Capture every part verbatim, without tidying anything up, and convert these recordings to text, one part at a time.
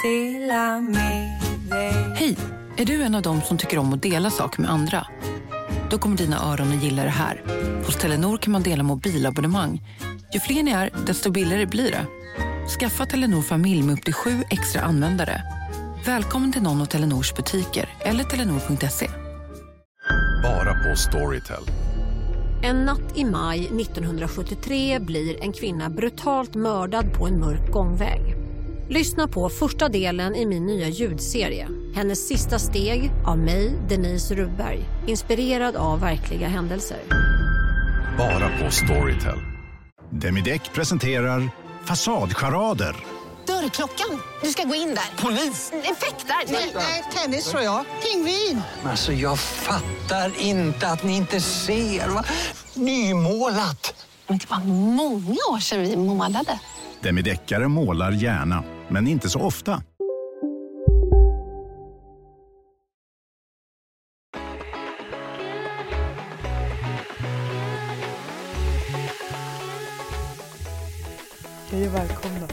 Hej, är du en av dem som tycker om att dela saker med andra? Då kommer dina öron att gilla det här. Hos Telenor kan man dela mobilabonnemang. Ju fler ni är, desto billigare blir det. Skaffa Telenor familj med upp till sju extra användare. Välkommen till någon av Telenors butiker eller telenor punkt se. Bara på Storytel. En natt i maj nittonhundrasjuttiotre blir en kvinna brutalt mördad på en mörk gångväg. Lyssna på första delen i min nya ljudserie. Hennes sista steg av mig, Denise Rubberg. Inspirerad av verkliga händelser. Bara på Storytel. Demideck presenterar Fasadcharader. Dörrklockan. Du ska gå in där. Polis? Effektar? Nej, tennis tror jag. Pingvin. Alltså jag fattar inte att ni inte ser. Va? Nymålat. Men det var många år sedan vi målade. Demideckare målar gärna, men inte så ofta. Hej och välkomna.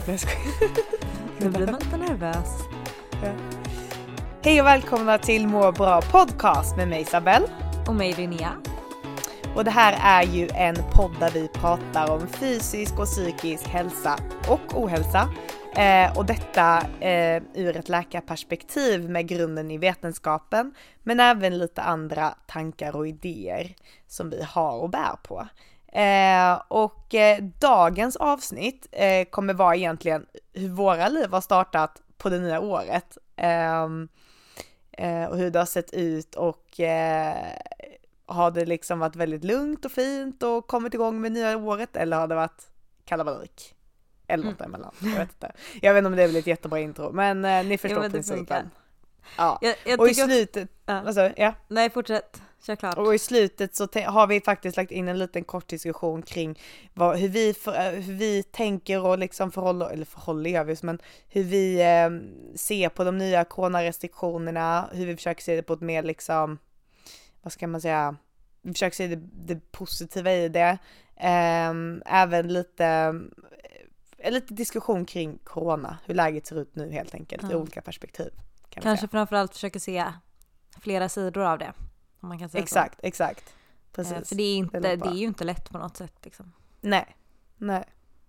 Nu blir man lite nervös. Ja. Hej och välkomna till Må bra podcast med mig Isabel. Och mig Linnea. Och det här är ju en podd där vi pratar om fysisk och psykisk hälsa och ohälsa. Eh, och detta eh, ur ett läkarperspektiv med grunden i vetenskapen. Men även lite andra tankar och idéer som vi har och bär på. Eh, och eh, dagens avsnitt eh, kommer vara egentligen hur våra liv har startat på det nya året. Eh, eh, och hur det har sett ut och... Eh, har det liksom varit väldigt lugnt och fint och kommit igång med nya året, eller har det varit kalabalik? Eller något mm. emellan. Jag vet inte. Jag vet inte om det är väl ett jättebra intro, men eh, ni förstår principen. Ja. Jag, jag och i slutet... Jag... Alltså, ja. Nej, fortsätt. Kör klart. Och i slutet så te- har vi faktiskt lagt in en liten kort diskussion kring vad, hur, vi för, hur vi tänker och liksom förhåller, eller förhåller gör vi, men hur vi eh, ser på de nya coronarestriktionerna, hur vi försöker se det på ett mer liksom... vad ska man säga, vi försöker se det, det positiva i det. Ähm, även lite, äh, lite diskussion kring corona, hur läget ser ut nu helt enkelt, mm. i olika perspektiv. Kan Kanske framförallt försöka se flera sidor av det. Om man kan säga exakt, så. exakt. Precis. Äh, för det är, inte, det, det är ju inte lätt på något sätt. Liksom. Nej, nej.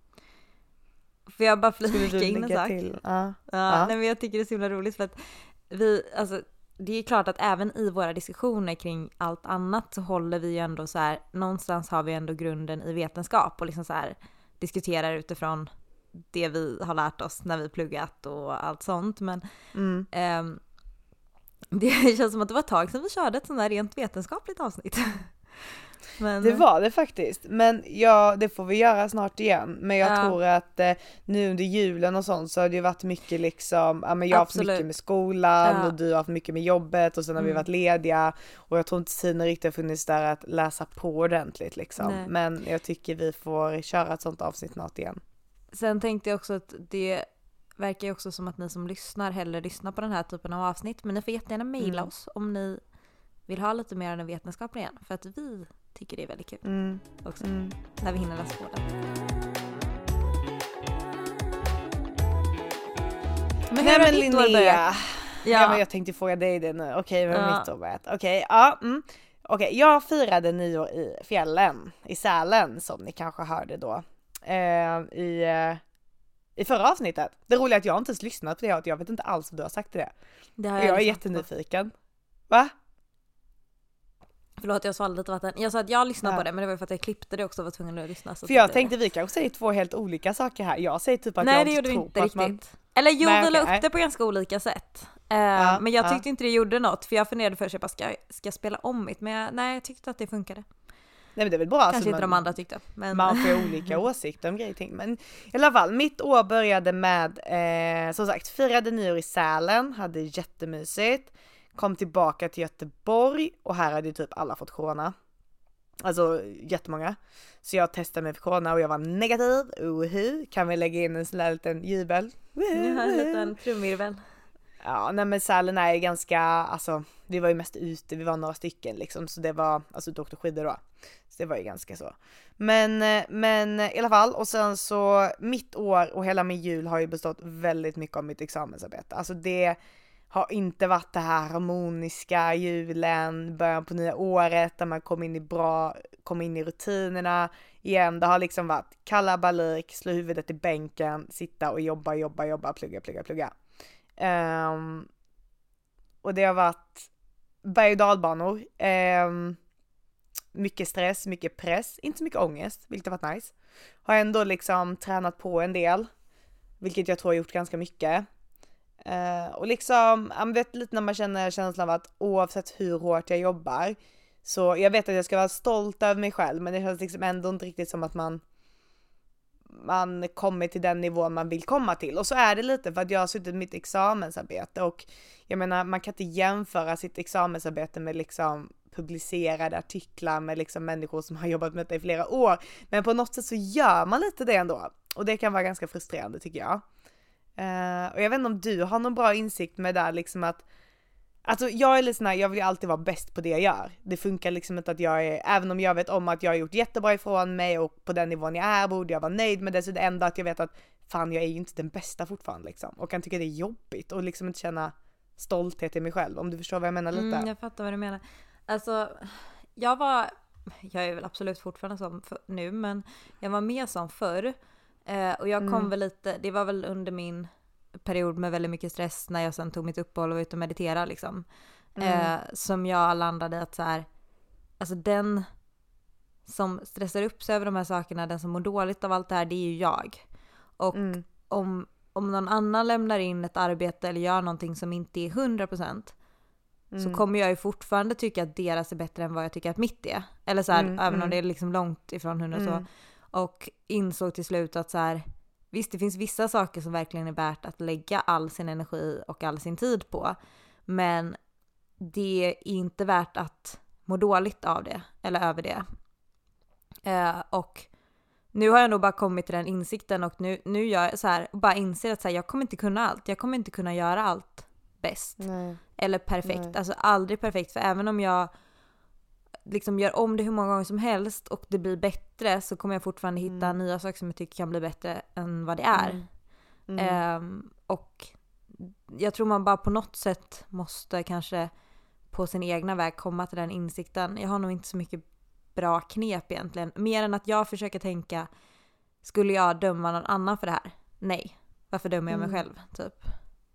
Får jag bara flika in en sak? Till? Uh, ja, uh. Nej, men jag tycker det är så himla roligt för att vi, alltså det är klart att även i våra diskussioner kring allt annat så håller vi ju ändå så här, någonstans har vi ändå grunden i vetenskap och liksom så här diskuterar utifrån det vi har lärt oss när vi pluggat och allt sånt, men mm. eh, det känns som att det var ett tag sedan vi körde ett sånt där rent vetenskapligt avsnitt. Men... Det var det faktiskt, men ja, det får vi göra snart igen. Men jag ja. tror att eh, nu under julen och sånt så har det ju varit mycket liksom, ja, men jag har haft mycket med skolan ja. och du har haft mycket med jobbet och sen har mm. vi varit lediga och jag tror inte tiden riktigt har funnits där att läsa på ordentligt liksom. Nej. Men jag tycker vi får köra ett sånt avsnitt snart igen. Sen tänkte jag också att det verkar ju också som att ni som lyssnar hellre lyssnar på den här typen av avsnitt, men ni får jättegärna mejla mm. oss om ni vill ha lite mer än en vetenskap igen, för att vi tycker det är väldigt kul mm. också, mm. när vi hinner läsa på det. Men hur har ditt år börjat? Ja. ja, men jag tänkte fråga dig det nu. Okej, okay, men ja. mitt år börjat. Okej, okay, ja. Mm. Okej, okay, jag firade nyår i fjällen, i Sälen, som ni kanske hörde då. Eh, i, eh, I förra avsnittet. Det roliga är att jag inte ens lyssnat på det, och jag vet inte alls vad du har sagt till det. det har jag jag är jättenyfiken. Va? Förlåt, jag svalde lite vatten. Jag sa att jag lyssnade ja. på det, men det var för att jag klippte det också och var tvungen att lyssna. Så för jag det... tänkte vi kanske säger två helt olika saker här. Jag säger typ att nej, jag det inte gjorde tror vi inte på riktigt. att man... Eller jo, nej, vi la okay, upp det på ganska olika sätt. Uh, ja, men jag tyckte ja. inte det gjorde något. För jag funderade först, jag bara, ska, ska jag spela om mitt? Men jag, nej, jag tyckte att det funkade. Nej, men det är väl bra. Kanske alltså, inte man, de andra tyckte. Men... Man får olika åsikter om grejer. Men i alla fall, mitt år började med, eh, som sagt, firade nyår i Sälen. Hade jättemysigt. Kom tillbaka till Göteborg. Och här hade typ alla fått corona. Alltså jättemånga. Så jag testade mig för corona och jag var negativ. Uhu. Kan vi lägga in en sån där liten jubel? Nu har en liten trumvirvel. Ja, nej men Sälen är ganska, alltså vi var ju mest ute, vi var några stycken liksom, så det var, alltså du åkte skidor då. Så det var ju ganska så. Men, men i alla fall, och sen så mitt år och hela min jul har ju bestått väldigt mycket av mitt examensarbete. Alltså det har inte varit det här harmoniska julen, början på nya året där man kom in i bra, kom in i rutinerna igen. Det har liksom varit kalabalik, slå huvudet i bänken, sitta och jobba, jobba, jobba, plugga, plugga, plugga. Um, och det har varit berg- och dalbanor. Um, mycket stress, mycket press, inte så mycket ångest, vilket har varit nice. Har ändå liksom tränat på en del, vilket jag tror har gjort ganska mycket. Uh, och liksom, jag vet lite när man känner känslan av att oavsett hur hårt jag jobbar, så jag vet att jag ska vara stolt över mig själv, men det känns liksom ändå inte riktigt som att man man kommer till den nivån man vill komma till. Och så är det lite för att jag har suttit mitt examensarbete, och jag menar, man kan inte jämföra sitt examensarbete med liksom publicerade artiklar med liksom människor som har jobbat med det i flera år, men på något sätt så gör man lite det ändå, och det kan vara ganska frustrerande tycker jag. Uh, och jag vet inte om du har någon bra insikt med det liksom, att alltså jag är lite sån här, jag vill ju alltid vara bäst på det jag gör. Det funkar liksom inte att jag är, även om jag vet om att jag har gjort jättebra ifrån mig och på den nivån jag är borde jag vara nöjd med det, så det enda att jag vet att fan, jag är ju inte den bästa fortfarande liksom, och kan tycka det är jobbigt och liksom inte känna stolthet i mig själv, om du förstår vad jag menar lite. Mm, jag fattar vad du menar. Alltså, jag var, jag är väl absolut fortfarande som för, nu, men jag var mer som förr. Eh, och jag kom mm. väl lite, det var väl under min period med väldigt mycket stress när jag sen tog mitt uppehåll och var ute och meditera liksom. Mm. Eh, som jag landade i att så här, alltså den som stressar upp sig över de här sakerna, den som mår dåligt av allt det här, det är ju jag. Och mm. om, om någon annan lämnar in ett arbete eller gör någonting som inte är hundra procent, mm. så kommer jag ju fortfarande tycka att deras är bättre än vad jag tycker att mitt är. Eller så här, mm. även om det är liksom långt ifrån hundra mm. så. Och insåg till slut att så här, visst, det finns vissa saker som verkligen är värt att lägga all sin energi och all sin tid på. Men det är inte värt att må dåligt av det. Eller över det. Eh, och nu har jag nog bara kommit till den insikten. Och nu, nu gör jag så här, bara inser att så här, jag kommer inte kunna allt. Jag kommer inte kunna göra allt bäst. Nej. Eller perfekt. Nej. Alltså aldrig perfekt. För även om jag liksom gör om det hur många gånger som helst och det blir bättre, så kommer jag fortfarande hitta mm. nya saker som jag tycker kan bli bättre än vad det är. Mm. Mm. Um, och jag tror man bara på något sätt måste kanske på sin egna väg komma till den insikten. Jag har nog inte så mycket bra knep egentligen. Mer än att jag försöker tänka, skulle jag döma någon annan för det här? Nej. Varför dömer jag mig mm. själv? Typ.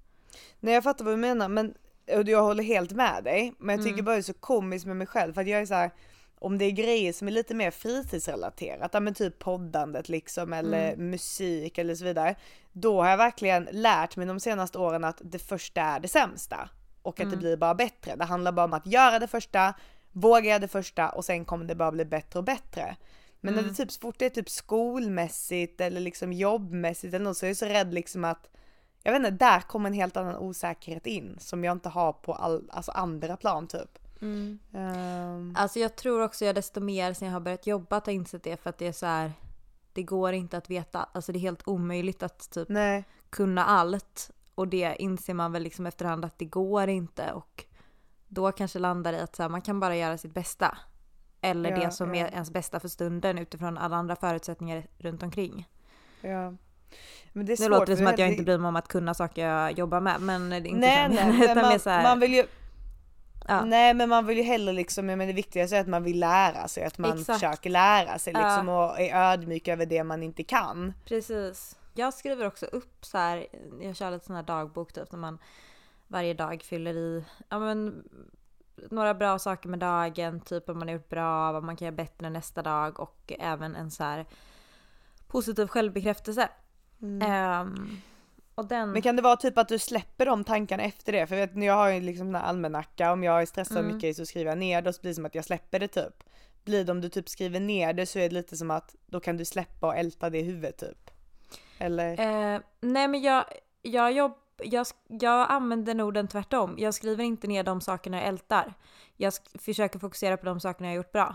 Nej, jag fattar vad du menar, men och jag håller helt med dig, men jag tycker mm. bara det är så komiskt med mig själv, för att jag är så här, om det är grejer som är lite mer fritidsrelaterat, ja men typ poddandet liksom, eller mm. musik eller så vidare, då har jag verkligen lärt mig de senaste åren att det första är det sämsta och att mm. det blir bara bättre. Det handlar bara om att göra det första, våga göra det första, och sen kommer det bara bli bättre och bättre. Men mm. när det typ så fort det är typ skolmässigt eller liksom jobbmässigt eller något, så är jag så rädd liksom att jag vet inte, där kommer en helt annan osäkerhet in som jag inte har på all, alltså andra plan typ. Mm. Um. Alltså jag tror också jag desto mer sen jag har börjat jobba har insett det, för att det är så här, det går inte att veta, alltså det är helt omöjligt att typ Nej. kunna allt, och det inser man väl liksom efterhand att det går inte, och då kanske landar i att så här, man kan bara göra sitt bästa eller ja, det som ja. är ens bästa för stunden utifrån alla andra förutsättningar runt omkring. Ja. Men det är nu svårt, låter det som att jag det... inte bryr mig om att kunna saker jag jobbar med, men det är inte nej, så. Nej, utan man, så här... man vill ju ja. Nej, men man vill ju heller liksom, men det viktigaste är att man vill lära sig, att man Exakt. försöker lära sig liksom, ja. och är ödmjuk över det man inte kan. Precis. Jag skriver också upp så här, jag kör lite sån här dagbok typ, när man varje dag fyller i ja, men, några bra saker med dagen, typ om man har gjort bra, vad man kan göra bättre nästa dag, och även en så här positiv självbekräftelse. Mm. Um, och den... Men kan det vara typ att du släpper de tankarna efter det? För jag, vet, jag har ju liksom den här allmänacka, om jag är stressad mm. mycket så skriver jag ner det, och så blir det som att jag släpper det typ. Blir det om du typ skriver ner det, så är det lite som att då kan du släppa och älta det i huvudet typ. Eller? Uh, nej men jag, jag, jobb, jag, jag använder nog den tvärtom. Jag skriver inte ner de sakerna jag ältar. Jag sk- försöker fokusera på de sakerna jag har gjort bra.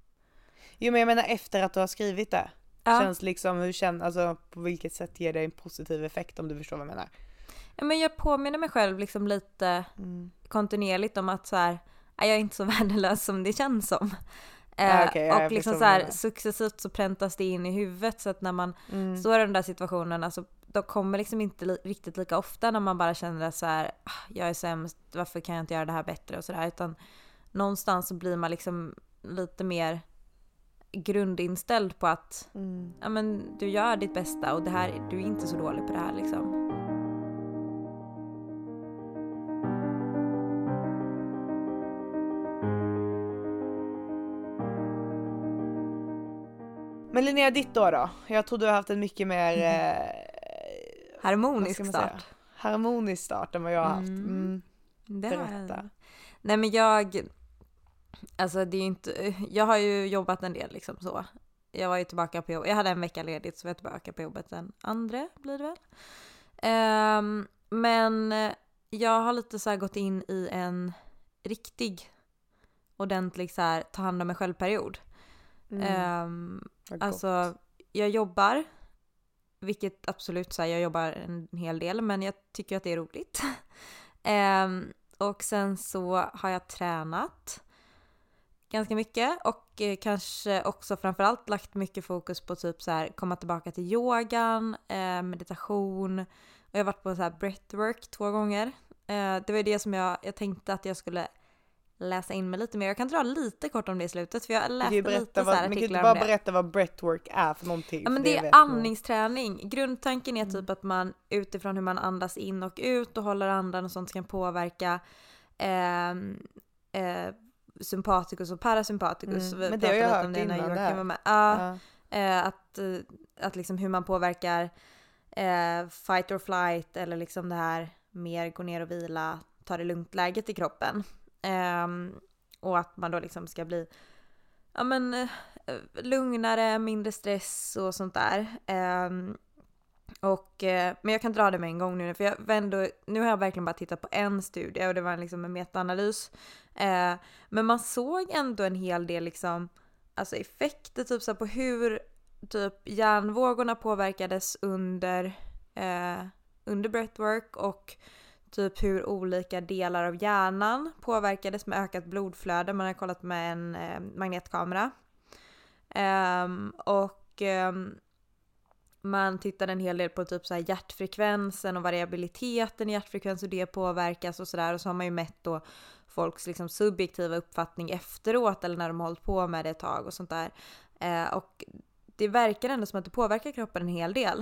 Jo, men jag menar efter att du har skrivit det. Ja. Känns liksom, hur känns, alltså på vilket sätt ger det en positiv effekt, om du förstår vad jag menar? men jag påminner mig själv liksom lite mm. kontinuerligt om att så här, jag är inte så värdelös som det känns som. Ah, okay, ja, och liksom så här, successivt så präntas det in i huvudet, så att när man mm. står i de där situationerna så de kommer liksom inte li- riktigt lika ofta när man bara känner att så här, jag är sämst, varför kan jag inte göra det här bättre och sådär, utan någonstans så blir man liksom lite mer grundinställd på att mm. ja, men du gör ditt bästa och det här, du är inte så dålig på det här liksom. Men Linnea, ditt då då? Jag tror du har haft en mycket mer eh, harmonisk start. Harmonisk start än vad jag har haft. Mm. Det har jag. Nej men jag, alltså det är ju inte, jag har ju jobbat en del liksom så. Jag var ju tillbaka på jobb, jag hade en vecka ledigt så var jag tillbaka på jobbet den andra blir det väl. Um, men jag har lite så här gått in i en riktig ordentlig så här ta hand om mig själv period. Mm. Um, alltså jag jobbar, vilket absolut så här, jag jobbar en hel del, men jag tycker att det är roligt. um, och sen så har jag tränat ganska mycket och eh, kanske också framförallt lagt mycket fokus på typ så här komma tillbaka till yogan, eh, meditation, och jag har varit på så här breathwork två gånger. Eh, det var det som jag, jag tänkte att jag skulle läsa in mig lite mer. Jag kan dra lite kort om det i slutet, för jag läste lite så här vad, artiklar om det. Men bara berätta vad breathwork är för någonting. Ja, men det, det är andningsträning. Grundtanken är typ mm. att man utifrån hur man andas in och ut och håller andan och sånt kan påverka eh, eh, sympaticus och parasympaticus. Mm. Men det har jag hört innan det här. Med. Ja, ja. Eh, att, att liksom hur man påverkar eh, fight or flight, eller liksom det här mer gå ner och vila, ta det lugnt läget i kroppen. Um, och att man då liksom ska bli ja, men, uh, lugnare, mindre stress och sånt där. Um, och, uh, men jag kan dra det med en gång nu, för jag ändå, nu har jag verkligen bara tittat på en studie och det var liksom en metaanalys. Uh, men man såg ändå en hel del liksom, alltså effekter typ så på hur typ hjärnvågorna påverkades under, uh, under breathwork, och typ hur olika delar av hjärnan påverkades med ökat blodflöde. Man har kollat med en eh, magnetkamera. Um, och um, man tittade en hel del på typ så här hjärtfrekvensen och variabiliteten i hjärtfrekvens och det påverkas och sådär. Och så har man ju mätt då folks liksom subjektiva uppfattning efteråt eller när de har hållit på med det ett tag och sånt där. Uh, och det verkar ändå som att det påverkar kroppen en hel del.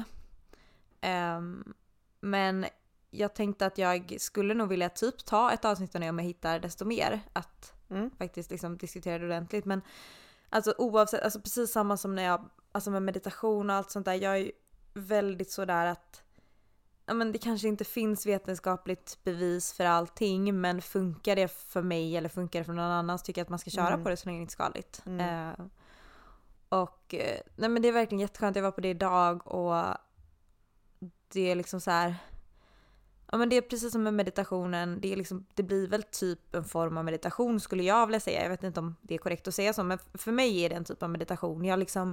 Um, men jag tänkte att jag skulle nog vilja typ ta ett avsnitt när jag hittar desto mer att mm. faktiskt liksom diskutera det ordentligt. Men alltså oavsett, alltså precis samma som när jag, alltså med meditation och allt sånt där, jag är ju väldigt sådär att ja, men det kanske inte finns vetenskapligt bevis för allting, men funkar det för mig eller funkar det för någon annan så tycker jag att man ska köra mm. på det så länge det inte är skadligt. Mm. Uh, och nej, men det är verkligen jätteskönt. Jag var på det idag och det är liksom så här. Ja, men det är precis som med meditationen, det är liksom, det blir väl typ en form av meditation skulle jag vilja säga. Jag vet inte om det är korrekt att säga så, men för mig är det en typ av meditation. Jag liksom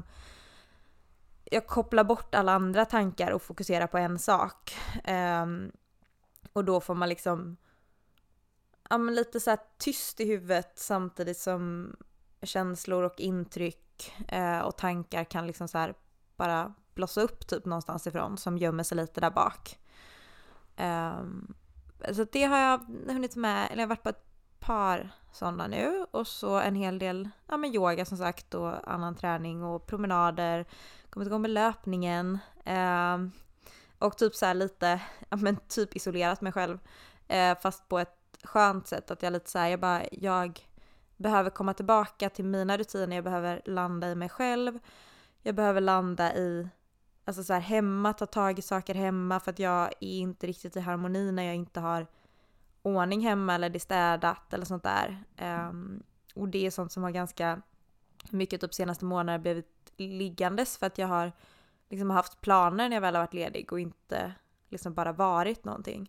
jag kopplar bort alla andra tankar och fokuserar på en sak. Um, och då får man liksom ja, men lite så här tyst i huvudet samtidigt som känslor och intryck uh, och tankar kan liksom så här bara blossa upp typ någonstans ifrån som gömmer sig lite där bak. Um, så det har jag hunnit med, eller jag har varit på ett par sådana nu, och så en hel del ja, men yoga som sagt och annan träning och promenader, kommit igång med löpningen um, och typ så här lite ja, men typ isolerat mig själv uh, fast på ett skönt sätt, att jag lite så här, jag bara jag behöver komma tillbaka till mina rutiner, jag behöver landa i mig själv, jag behöver landa i alltså så här hemma, ta tag i saker hemma, för att jag är inte riktigt i harmoni när jag inte har ordning hemma eller det är städat eller sånt där. Um, och det är sånt som har ganska mycket typ senaste månader blivit liggandes, för att jag har liksom haft planer när jag väl har varit ledig och inte liksom bara varit någonting.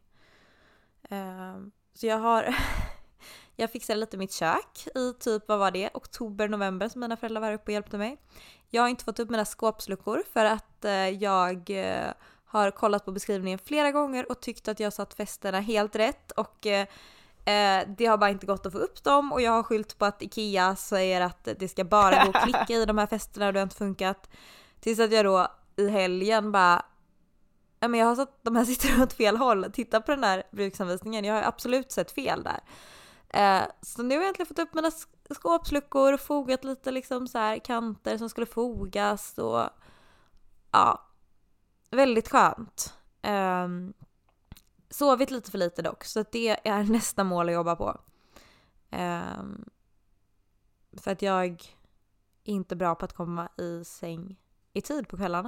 Um, så jag har jag fixade lite mitt kök i typ, vad var det? Oktober, november som mina föräldrar var uppe och hjälpte mig. Jag har inte fått upp mina skåpsluckor för att eh, jag eh, har kollat på beskrivningen flera gånger och tyckt att jag satt festerna helt rätt. Och eh, det har bara inte gått att få upp dem. Och jag har skyllt på att Ikea säger att det ska bara gå att klicka i de här festerna och det har inte funkat. Tills att jag då i helgen bara... Ja, men jag har satt de här sitter åt fel håll. Titta på den här bruksanvisningen. Jag har absolut sett fel där. Eh, så nu har jag egentligen fått upp mina skåpsluckor och fogat lite liksom så här kanter som skulle fogas. Och ja, väldigt skönt. Eh, sovit lite för lite dock. Så att det är nästa mål att jobba på. Eh, för att jag är inte bra på att komma i säng i tid på kvällarna.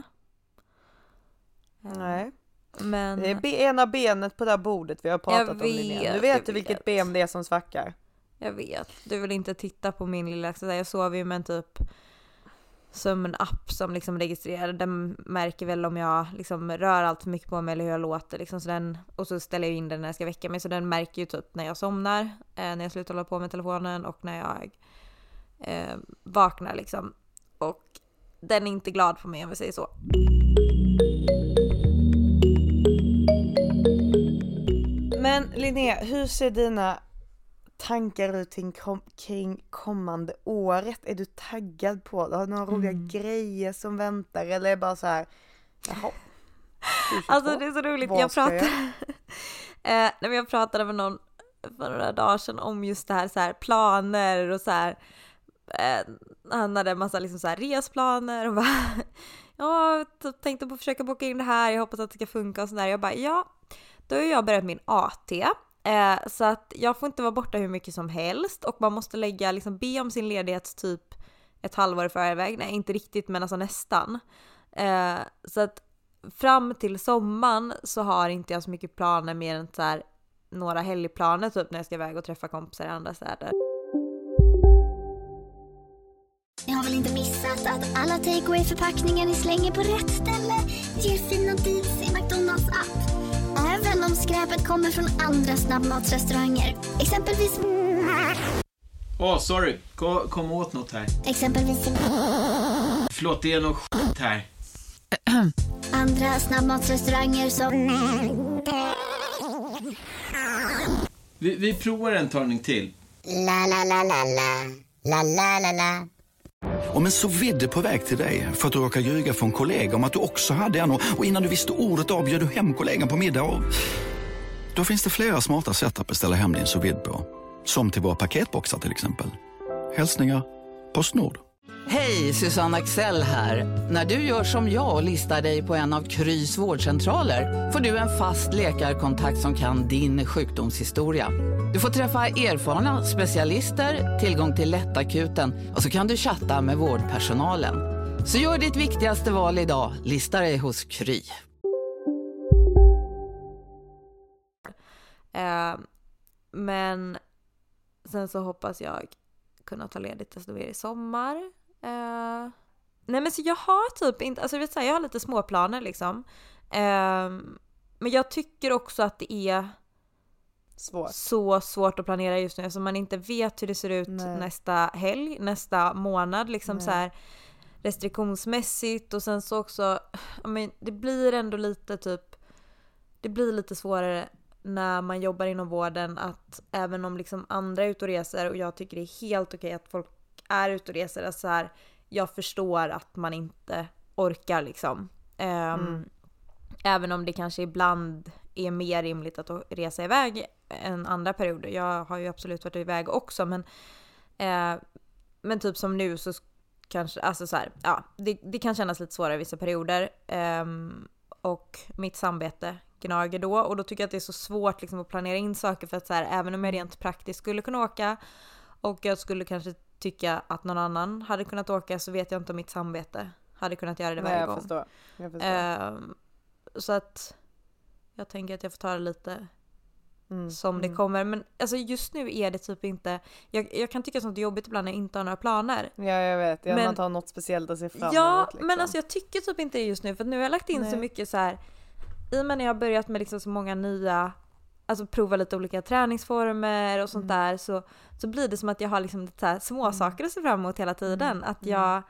Nej. Men det är ena benet på det här bordet vi har pratat om, Linnea. Du vet du vilket ben det är som svackar. Jag vet. Du vill inte titta på min lilla... Så där, jag sover ju med en typ sömnapp som liksom registrerar. Den märker väl om jag liksom rör allt för mycket på mig eller hur jag låter. Liksom, så den, och så ställer jag in den när jag ska väcka mig. Så den märker ju typ när jag somnar. Eh, när jag slutar hålla på med telefonen och när jag eh, vaknar liksom. Och den är inte glad på mig om vi säger så. Men Linnea, hur ser dina tankar ut kring, kom, kring kommande året? Är du taggad på det? Har du några roliga mm. grejer som väntar? Eller är det bara så här, jaha, alltså det är så roligt. Jag pratade, eh, när jag pratade med någon för några dagar sedan om just det här, så här planer och så här. Eh, han hade en massa liksom så här resplaner och bara, ja, jag tänkte på att försöka boka in det här. Jag hoppas att det ska funka och sådär. Jag bara, ja, då har jag börjat min A T. Eh, så att jag får inte vara borta hur mycket som helst. Och man måste lägga, liksom be om sin ledighet typ ett halvår i förväg. Nej, inte riktigt, men alltså nästan. Eh, så att fram till sommaren så har inte jag så mycket planer mer än så här, några helgplaner typ när jag ska iväg och träffa kompisar i andra städer. Ni har väl inte missat att alla takeaway-förpackningar ni slänger på rätt ställe ger fina deals i McDonalds app. Även om skräpet kommer från andra snabbmatsrestauranger. Exempelvis... Åh, oh, sorry. Kom, kom åt något här. Exempelvis... Förlåt, det är något skit här. Andra snabbmatsrestauranger som... Vi, vi provar en talning till. La la la la la. La la la la. Om en så vidde på väg till dig för att du råkar ljuga från kollega om att du också hade en och innan du visste ordet av bjöd du hem kollegan på middag och... Då finns det flera smarta sätt att beställa hem din så vid på. Som till våra paketboxar till exempel. Hälsningar Postnord. Hej, Susanne Axel här. När du gör som jag och listar dig på en av Krys vårdcentraler får du en fast läkarkontakt som kan din sjukdomshistoria. Du får träffa erfarna specialister, tillgång till lättakuten och så kan du chatta med vårdpersonalen. Så gör ditt viktigaste val idag, lista dig hos Kry. Eh, men sen så hoppas jag kunna ta ledigt desto mer i sommar. Uh, nej men så jag har typ inte, alltså jag vet säga jag har lite små planer liksom. Uh, men jag tycker också att det är svårt. så svårt att planera just nu. Alltså man inte vet hur det ser ut nej. nästa helg, nästa månad liksom så här restriktionsmässigt och sen så också, I mean, det blir ändå lite typ, det blir lite svårare när man jobbar inom vården att även om liksom andra är ute och reser och jag tycker det är helt okej att folk är ute och reser, alltså så här, jag förstår att man inte orkar liksom. Um, mm. Även om det kanske ibland är mer rimligt att resa iväg än andra perioder. Jag har ju absolut varit iväg också, men uh, men typ som nu så kanske, alltså så här, ja, det, det kan kännas lite svårare i vissa perioder. Um, och mitt samvete gnager då, och då tycker jag att det är så svårt liksom att planera in saker för att så här, även om jag rent praktiskt skulle kunna åka och jag skulle kanske tycka att någon annan hade kunnat åka, så vet jag inte om mitt samvete hade kunnat göra det varje jag gång. Förstår. Jag förstår. Uh, så att jag tänker att jag får ta det lite mm. som mm. det kommer. Men alltså just nu är det typ inte... Jag, jag kan tycka sånt är jobbigt ibland när jag inte har några planer. Ja, jag vet. Jag men, man tar något speciellt att se fram emot. Ja, liksom. men alltså jag tycker typ inte det just nu. För nu har jag lagt in Nej. så mycket så här... I och med när jag har börjat med liksom så många nya... Alltså prova lite olika träningsformer och sånt mm. där. Så, så blir det som att jag har liksom lite så här små mm. saker att se fram emot hela tiden. Mm. Att jag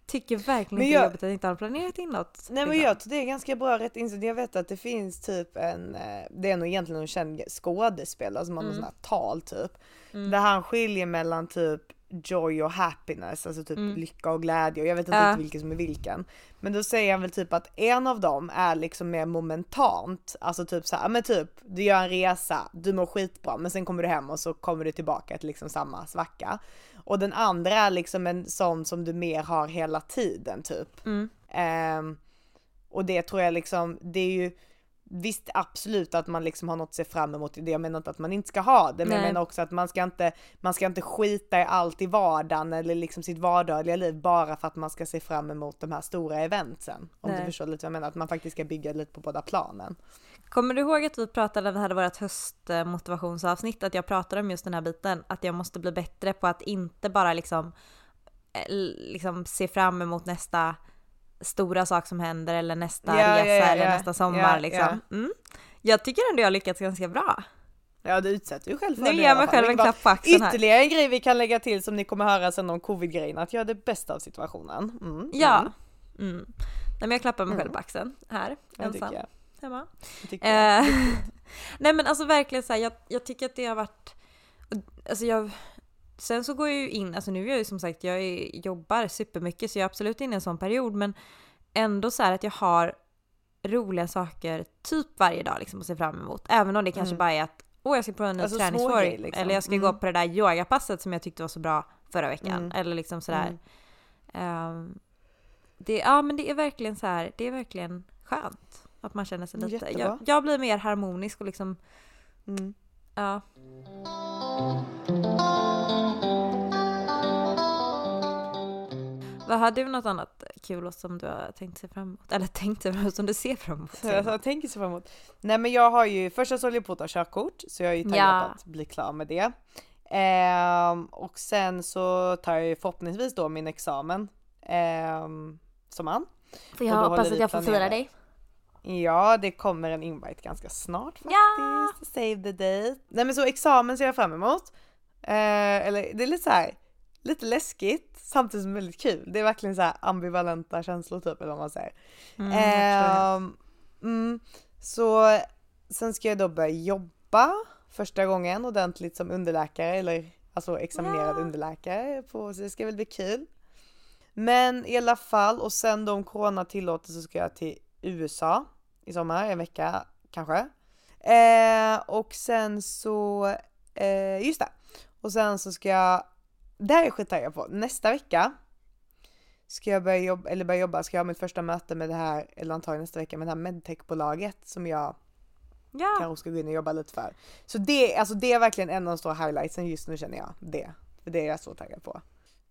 tycker verkligen men inte jag, jobbigt att jag inte har planerat in något. Nej men jag tror det är ganska bra rätt insett. Jag vet att det finns typ en, det är nog egentligen en känd skådespelare som har mm. något sånt här tal typ. Mm. Där han skiljer mellan typ joy och happiness, alltså typ mm. lycka och glädje. Och jag vet inte äh. uh. vilken som är vilken. Men då säger han väl typ att en av dem är liksom mer momentant. Alltså typ så här, men typ du gör en resa, du mår skitbra, men sen kommer du hem och så kommer du tillbaka till liksom samma svacka. Och den andra är liksom en sån som du mer har hela tiden typ. Mm. Um, och det tror jag liksom, det är ju visst absolut att man liksom har något att se fram emot i det. Jag menar inte att man inte ska ha det, men jag menar också att man ska inte man ska inte skita i allt i vardagen eller liksom sitt vardagliga liv bara för att man ska se fram emot de här stora eventsen. Om Nej. du förstår lite vad jag menar, att man faktiskt ska bygga lite på båda planen. Kommer du ihåg att vi pratade när vi hade vårt höstmotivationsavsnitt, att jag pratade om just den här biten, att jag måste bli bättre på att inte bara liksom, liksom se fram emot nästa stora sak som händer eller nästa ja, resa ja, ja, eller ja. nästa sommar ja, liksom. Ja. Mm. Jag tycker ändå jag har lyckats ganska bra. Ja, du utsätter ju själv för nu det. Nu ger mig själv en klapp på axeln här. Ytterligare en grej vi kan lägga till som ni kommer höra sen om covid-grejen, att göra det bästa av situationen. Mm. Ja. Mm. Mm. Nej, men jag klappar mig själv på axeln här. Ja, ensam. jag. Hemma. Jag jag. Eh, Nej men alltså verkligen så här, jag, jag tycker att det har varit, alltså jag, sen så går jag ju in, alltså nu är jag ju som sagt, jag är, jobbar supermycket så jag är absolut inne i en sån period, men ändå så här att jag har roliga saker typ varje dag liksom att se fram emot, även om det kanske mm. bara är att åh jag ska prova en ny alltså träningsform liksom. eller jag ska mm. gå på det där yogapasset som jag tyckte var så bra förra veckan mm. eller liksom sådär mm. um, det, ja men det är verkligen så här, det är verkligen skönt att man känner sig lite, jag, jag blir mer harmonisk och liksom mm. ja. Vad har du något annat kul som du har tänkt sig fram emot? Eller tänkt sig fram emot, som du ser fram emot? Jag, jag tänker sig fram emot. Nej men jag har ju, först så håller jag på att ta körkort, så jag är ju taggad ja. på att bli klar med det. Ehm, och sen så tar jag ju förhoppningsvis då min examen ehm, som man. För jag hoppas att jag får fira dig. Ja, det kommer en invite ganska snart faktiskt. Ja. Save the date. Nej men så examen ser jag fram emot. Eh, eller det är lite så här, lite läskigt samtidigt som väldigt kul. Det är verkligen så här ambivalenta känslor typ, eller vad man säger. Mm, eh, mm, så sen ska jag då börja jobba första gången ordentligt som underläkare, eller alltså examinerad ja. underläkare på, så det ska väl bli kul. Men i alla fall, och sen då om corona tillåter så ska jag till U S A i sommar, en vecka kanske. Eh, och sen så, eh, just det. Och sen så ska jag, det här är skittaggad på, nästa vecka ska jag börja jobba, eller börja jobba, ska jag ha mitt första möte med det här, eller antagligen nästa vecka med det här medtech-bolaget som jag ja. kanske ska gå in och jobba lite för. Så det, alltså det är verkligen en av de stora highlightsen just nu, känner jag det. För det är jag så taggad på.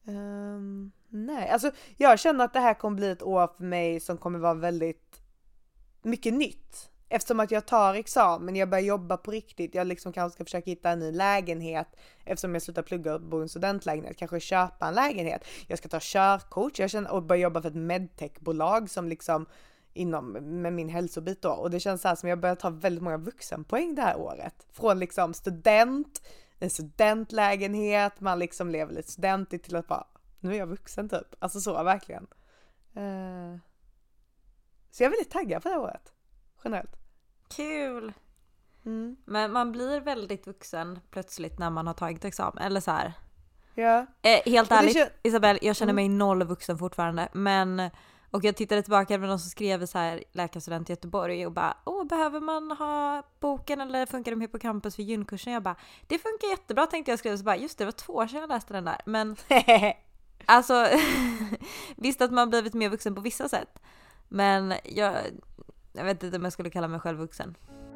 Um, nej, alltså jag känner att det här kommer bli ett år för mig som kommer vara väldigt mycket nytt. Eftersom att jag tar examen, jag börjar jobba på riktigt. Jag liksom kanske ska försöka hitta en ny lägenhet. Eftersom jag slutar plugga och bo i en studentlägenhet. Kanske köpa en lägenhet. Jag ska ta körkort. Jag känner, och börja jobba för ett medtechbolag som liksom inom, med min hälsobit då. Och det känns så här som jag börjar ta väldigt många vuxenpoäng det här året. Från liksom student, en studentlägenhet. Man liksom lever lite studentigt till att bara, nu är jag vuxen typ. Alltså så, verkligen. Uh... Så jag är väldigt taggad på det här året. Generellt. Kul. Mm. Men man blir väldigt vuxen plötsligt när man har tagit examen. Eller så här. Ja. Eh, helt ärligt, kän- Isabel, jag känner mig mm. noll vuxen fortfarande. Men, och jag tittade tillbaka med någon som skrev så här, läkarstudent i Göteborg och bara, åh, behöver man ha boken eller funkar de här på campus för gynkursen? Jag bara, det funkar jättebra, tänkte jag, skrev så bara, just det, det var två år sedan jag läste den där. Men alltså, visst att man blivit mer vuxen på vissa sätt. Men jag, jag vet inte om jag skulle kalla mig själv vuxen.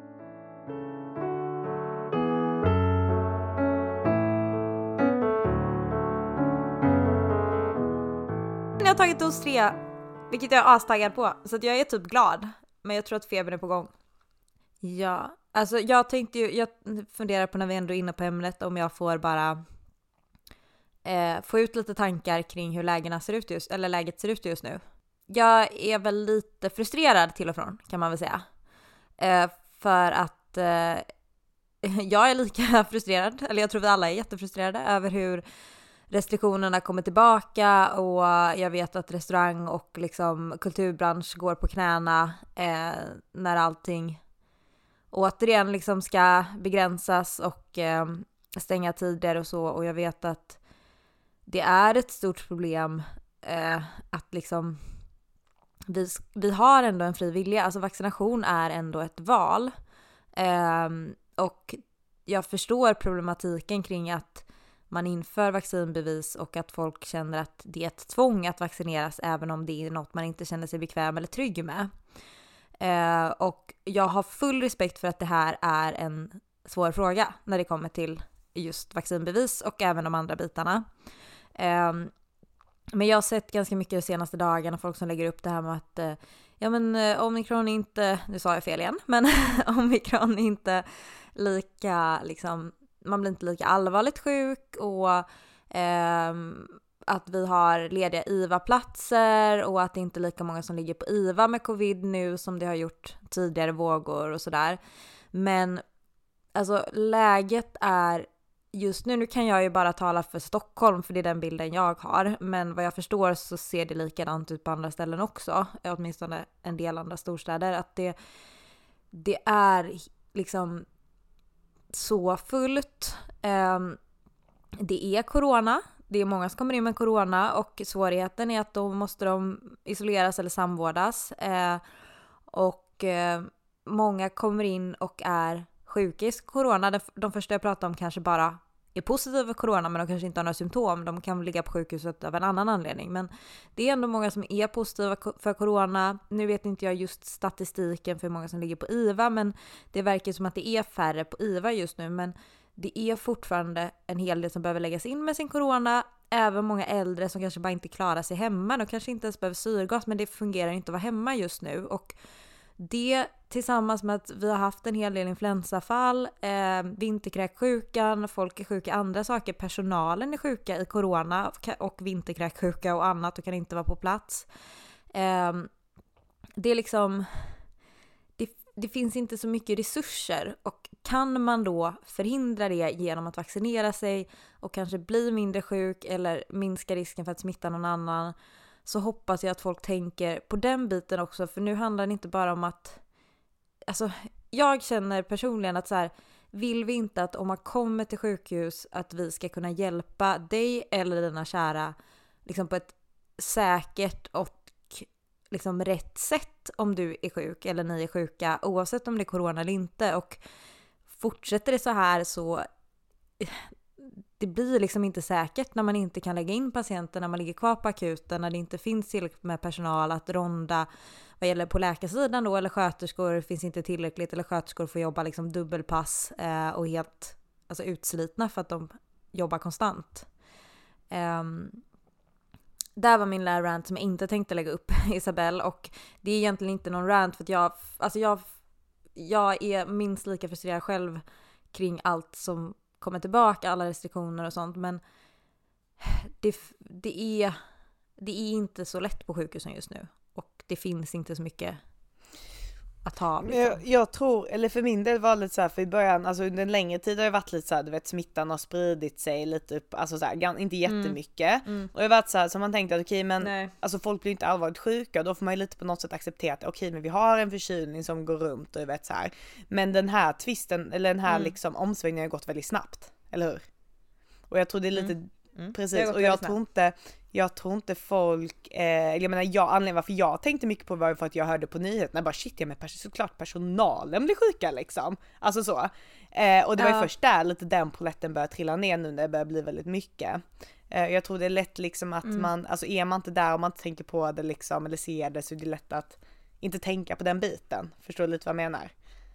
Jag har tagit dos tre, vilket jag är astaggad på. Så att jag är typ glad. Men jag tror att febern är på gång. Ja, alltså jag tänkte ju, jag funderar på när vi ändå är inne på ämnet, om jag får bara eh, få ut lite tankar kring hur lägena ser ut just, eller läget ser ut just nu. Jag är väl lite frustrerad till och från, kan man väl säga. Eh, för att eh, jag är lika frustrerad, eller jag tror vi alla är jättefrustrerade över hur restriktionerna kommer tillbaka och jag vet att restaurang och liksom kulturbransch går på knäna eh, när allting återigen liksom ska begränsas och eh, stänga tider och så. Och jag vet att det är ett stort problem eh, att liksom vi, vi har ändå en fri vilja. Alltså vaccination är ändå ett val. Eh, och jag förstår problematiken kring att man inför vaccinbevis och att folk känner att det är ett tvång att vaccineras även om det är något man inte känner sig bekväm eller trygg med. Eh, och jag har full respekt för att det här är en svår fråga när det kommer till just vaccinbevis och även de andra bitarna. Eh, men jag har sett ganska mycket de senaste dagarna folk som lägger upp det här med att eh, ja men eh, omikron är inte, nu sa jag fel igen, men omikron är inte lika liksom, man blir inte lika allvarligt sjuk och eh, att vi har lediga I V A-platser och att det inte är lika många som ligger på I V A med covid nu som det har gjort tidigare vågor och sådär. Men alltså läget är just nu, nu kan jag ju bara tala för Stockholm för det är den bilden jag har, men vad jag förstår så ser det likadant ut på andra ställen också, åtminstone en del andra storstäder, att det, det är liksom så fullt. Um, det är corona. Det är många som kommer in med corona och svårigheten är att då måste de isoleras eller samvårdas. Uh, och uh, många kommer in och är sjuka i corona. De, de första jag pratar om kanske bara är positiva för corona men de kanske inte har några symptom. De kan ligga på sjukhuset av en annan anledning. Men det är ändå många som är positiva för corona. Nu vet inte jag just statistiken för hur många som ligger på I V A men det verkar som att det är färre på I V A just nu. Men det är fortfarande en hel del som behöver läggas in med sin corona. Även många äldre som kanske bara inte klarar sig hemma. De kanske inte ens behöver syrgas men det fungerar inte att vara hemma just nu. Och det tillsammans med att vi har haft en hel del influensafall, eh, vinterkräksjukan, folk är sjuka i andra saker, personalen är sjuka i corona och vinterkräksjuka och annat och kan inte vara på plats. Eh, det är liksom, det, det finns inte så mycket resurser och kan man då förhindra det genom att vaccinera sig och kanske bli mindre sjuk eller minska risken för att smitta någon annan, så hoppas jag att folk tänker på den biten också. För nu handlar det inte bara om att... Alltså, jag känner personligen att så här, vill vi inte att om man kommer till sjukhus att vi ska kunna hjälpa dig eller dina kära liksom på ett säkert och liksom rätt sätt om du är sjuk eller ni är sjuka, oavsett om det är corona eller inte. Och fortsätter det så här så... Det blir liksom inte säkert när man inte kan lägga in patienter, när man ligger kvar på akuten, när det inte finns tillräckligt med personal att ronda vad gäller på läkarsidan då, eller sköterskor finns inte tillräckligt, eller sköterskor får jobba liksom dubbelpass eh, och helt alltså utslitna för att de jobbar konstant. Um, där var min lilla rant som jag inte tänkte lägga upp, Isabelle, och det är egentligen inte någon rant för att jag, alltså jag, jag är minst lika frustrerad själv kring allt som kommer tillbaka, alla restriktioner och sånt, men det, det, är, det är inte så lätt på sjukhusen just nu och det finns inte så mycket att ha. Liksom. Jag, jag tror, eller för min del var det lite så här, för i början, alltså under en längre tid har det varit lite så här, du vet, smittan har spridit sig lite upp, alltså så här, inte jättemycket. Mm. Mm. Och det har varit så här, så man tänkte att okej, okay, men Nej. alltså folk blir inte allvarligt sjuka, då får man ju lite på något sätt acceptera att okej, okay, men vi har en förkylning som går runt och du vet så här. Men den här twisten, eller den här mm. liksom omsvängningen har gått väldigt snabbt, eller hur? Och jag tror det är lite, mm. Mm. precis, och jag tror inte Jag tror inte folk, eh, jag menar jag, anledningen varför jag tänkte mycket på var för att jag hörde på nyheterna, bara shit, ja men pers- såklart personalen blir sjuka liksom. Alltså så. Eh, och det var ju ja. först där lite den poletten började trilla ner nu när det börjar bli väldigt mycket. Eh, jag tror det är lätt liksom att mm. man, alltså är man inte där och man inte tänker på det liksom, eller ser det, så är det lätt att inte tänka på den biten. Förstår du lite vad jag menar?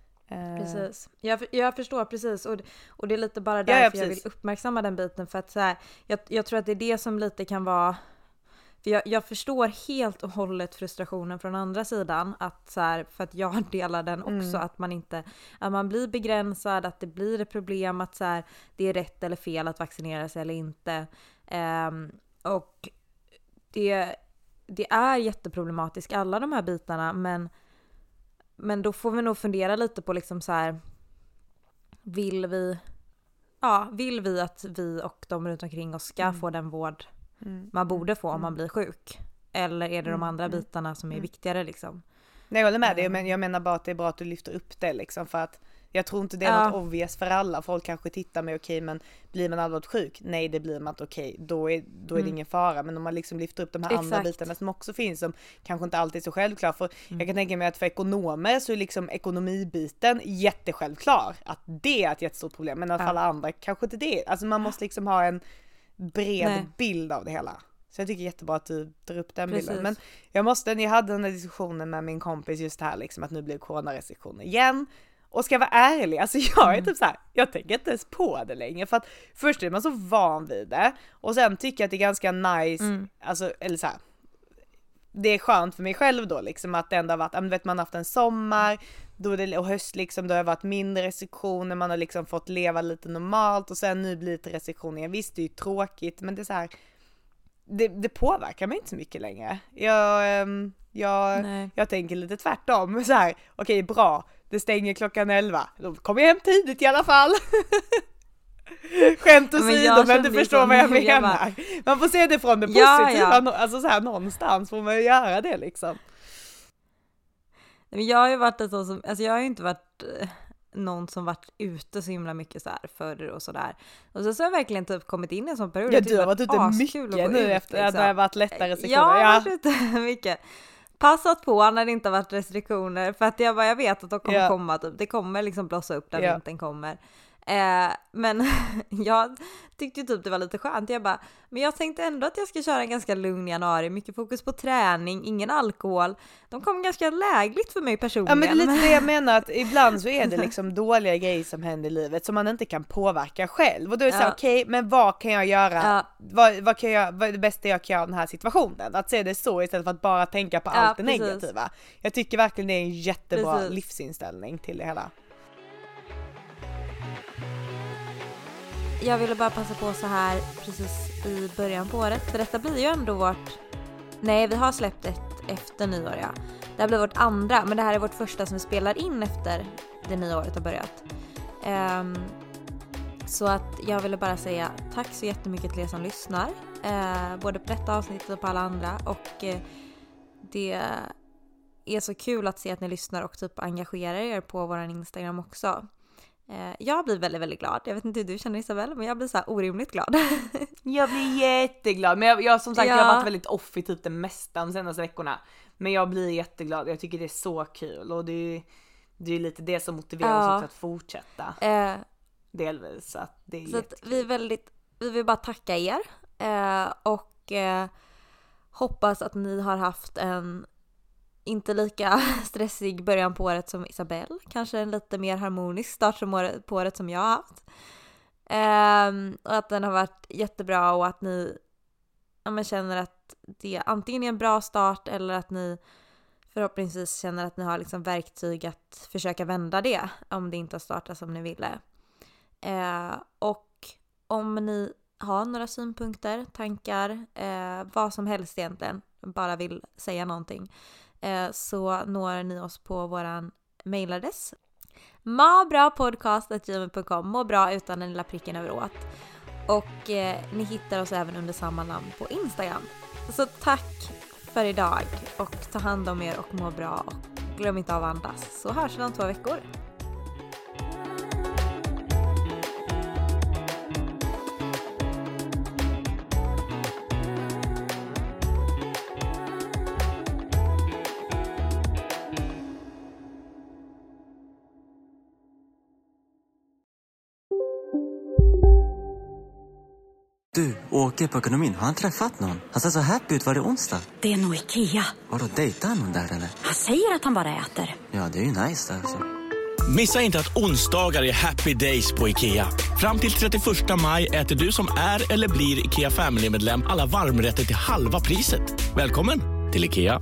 Precis. Jag, jag förstår precis och, och det är lite bara därför ja, ja, jag vill uppmärksamma den biten, för att så här, jag, jag tror att det är det som lite kan vara, för jag, jag förstår helt och hållet frustrationen från andra sidan, att så här, för att jag delar den också, mm. att man inte, att man blir begränsad, att det blir ett problem, att så här, det är rätt eller fel att vaccinera sig eller inte. Um, och det, det är jätteproblematiskt alla de här bitarna, men Men då får vi nog fundera lite på liksom så här, vill vi ja, vill vi att vi och de runt omkring oss ska Mm. få den vård Mm. man borde få om Mm. man blir sjuk? Eller är det de Mm. andra Mm. bitarna som är Mm. viktigare liksom? Nej, jag håller med dig, men jag menar bara att det är bra att du lyfter upp det liksom, för att jag tror inte det är Ja. något obvious för alla. Folk kanske tittar med okej, okay, men blir man allvarligt sjuk? Nej, det blir man inte, okej. Okay. Då är, då är det Mm. ingen fara. Men om man liksom lyfter upp de här andra Exakt. bitarna som också finns, som kanske inte alltid är så självklar. För Mm. jag kan tänka mig att för ekonomer så är liksom ekonomibiten jättesjälvklar. Att det är ett jättestort problem. Men för Ja. alla andra kanske inte det. Alltså man måste liksom ha en bred Nej. bild av det hela. Så jag tycker jättebra att du drar upp den Precis. bilden. Men jag måste, jag hade den här diskussionen med min kompis just här liksom, att nu blir coronarestriktioner igen. Och ska jag vara ärlig, alltså jag är Mm. typ så här, jag tänker inte ens på det längre, för att först är man så van vid det och sen tycker jag att det är ganska nice, Mm. alltså eller så här, det är skönt för mig själv då liksom att det ändå har varit, ja, men vet man har haft en sommar då det, och höst liksom, då har det varit mindre restriktioner, man har liksom fått leva lite normalt och sen nu blir det restriktioner. Jag visste det är ju tråkigt, men det är så här, det, det påverkar mig inte så mycket längre. Jag, ehm, jag, Nej. jag tänker lite tvärtom. Så här, okej, bra. Det stänger klockan elva. Då kommer jag hem tidigt i alla fall. Skämt Men åsido, jag men du kände förstår så vad jag nu, jag menar. bara- Man får se det från det Ja, positiva. ja. nå- Alltså så här, någonstans får man ju göra det liksom. Men jag har ju varit en sån som, alltså jag har ju inte varit eh, någon som varit ute så himla mycket så här förr och sådär. Och så, så har jag verkligen typ kommit in i en sån period. Ja, Det du har typ varit ute askul att mycket gå nu ut, efter att liksom. det har varit lättare restriktioner. Jag har Ja. varit ute mycket. Passat på när det inte har varit restriktioner, för att jag, bara, jag vet att de kommer Ja. komma, typ. Det kommer liksom blossa upp när Ja. vintern kommer. Eh, men jag tyckte ju typ det var lite skönt. Jag bara, men jag tänkte ändå att jag ska köra en ganska lugn januari. Mycket fokus på träning, ingen alkohol. De kom ganska lägligt för mig personligen. Ja, men det är lite det jag menar, att ibland så är det liksom dåliga grejer som händer i livet som man inte kan påverka själv. Och då är det så här, Ja. okej, men vad kan jag göra? Ja. Vad, vad, kan jag, vad är det bästa jag kan göra i den här situationen? Att se det så istället för att bara tänka på Ja, allt det precis. negativa. Jag tycker verkligen det är en jättebra Precis. livsinställning till det hela. Jag ville bara passa på så här precis i början på året. För detta blir ju ändå vårt... Nej, vi har släppt ett efter nyår, ja. Det här blir vårt andra, men det här är vårt första som vi spelar in efter det nya året har börjat. Ehm, så att jag ville bara säga tack så jättemycket till er som lyssnar. Eh, både på detta avsnitt och på alla andra. Och eh, det är så kul att se att ni lyssnar och typ engagerar er på vår Instagram också. Jag blir väldigt, väldigt glad. Jag vet inte hur du känner, Isabel, men jag blir så här orimligt glad. Jag blir jätteglad, men jag, jag som sagt Ja. jag har varit väldigt off i typ det mesta de senaste veckorna. Men jag blir jätteglad, jag tycker det är så kul och det är, det är lite det som motiverar Ja. oss också att fortsätta. Eh, Delvis, så att det är så att jättekul. vi, är väldigt, vi vill bara tacka er eh, och eh, hoppas att ni har haft en inte lika stressig början på året som Isabel. Kanske en lite mer harmonisk start som året, på året som jag har haft. Ehm, och att den har varit jättebra och att ni ja, men känner att det antingen är en bra start eller att ni förhoppningsvis känner att ni har liksom verktyg att försöka vända det om det inte har startat som ni ville. Ehm, och om ni har några synpunkter, tankar, eh, vad som helst egentligen, bara vill säga någonting, eh, så når ni oss på våran mailadress mabrapodcast at gmail dot com, må bra utan den lilla pricken över åt. Och eh, ni hittar oss även under samma namn på Instagram. Så tack för idag och ta hand om er och må bra och glöm inte av att andas, så hörs vi om två veckor. Du, Åke på ekonomin, har han träffat någon? Han ser så happy ut, var det onsdag? Det är nog Ikea. Vadå, dejtar han någon där eller? Han säger att han bara äter. Ja, det är ju nice där alltså. Missa inte att onsdagar är happy days på Ikea. Fram till trettioförsta maj äter du som är eller blir Ikea Family-medlem alla varmrätter till halva priset. Välkommen till Ikea.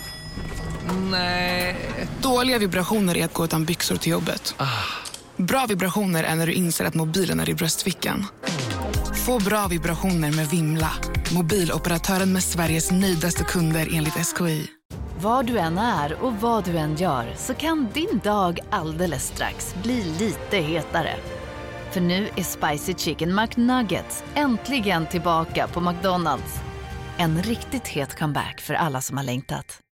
Nej. Dåliga vibrationer är att gå utan byxor till jobbet. Bra vibrationer är när du inser att mobilen är i bröstfickan. Få bra vibrationer med Vimla. Mobiloperatören med Sveriges nöjdaste kunder enligt S K I. Var du än är och vad du än gör så kan din dag alldeles strax bli lite hetare. För nu är Spicy Chicken McNuggets äntligen tillbaka på McDonald's. En riktigt het comeback för alla som har längtat.